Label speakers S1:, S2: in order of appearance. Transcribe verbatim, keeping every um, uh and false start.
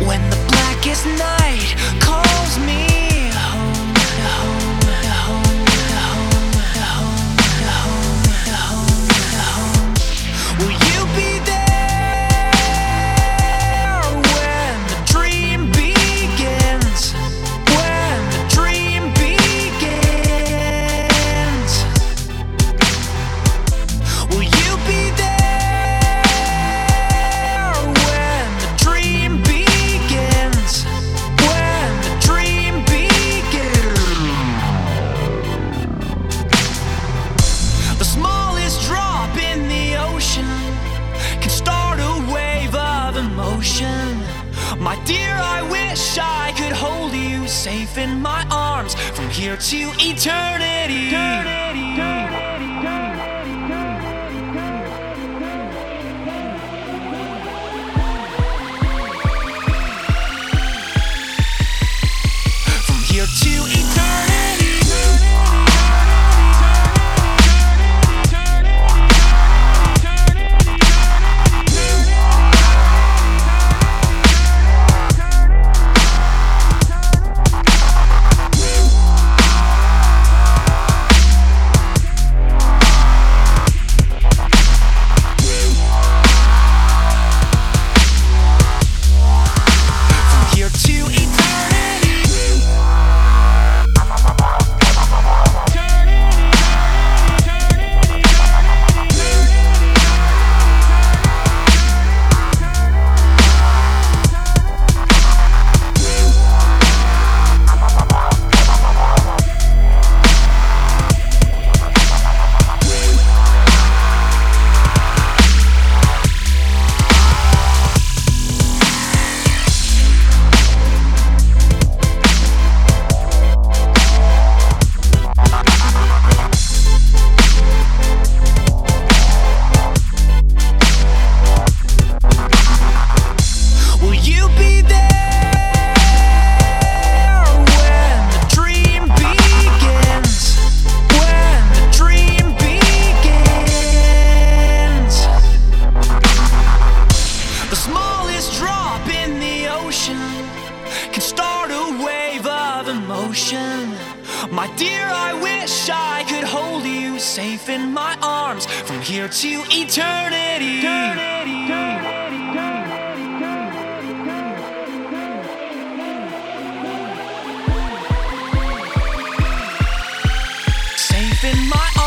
S1: When the blackest night calls me home, home, home, home, home, home, home, home. Will you be there when the dream begins? When the dream begins, will you be there? My dear, I wish I could hold you safe in my arms from here to eternity. eternity. From here to eternity. Can start a wave of emotion. My dear, I wish I could hold you safe in my arms from here to eternity. eternity. Safe in my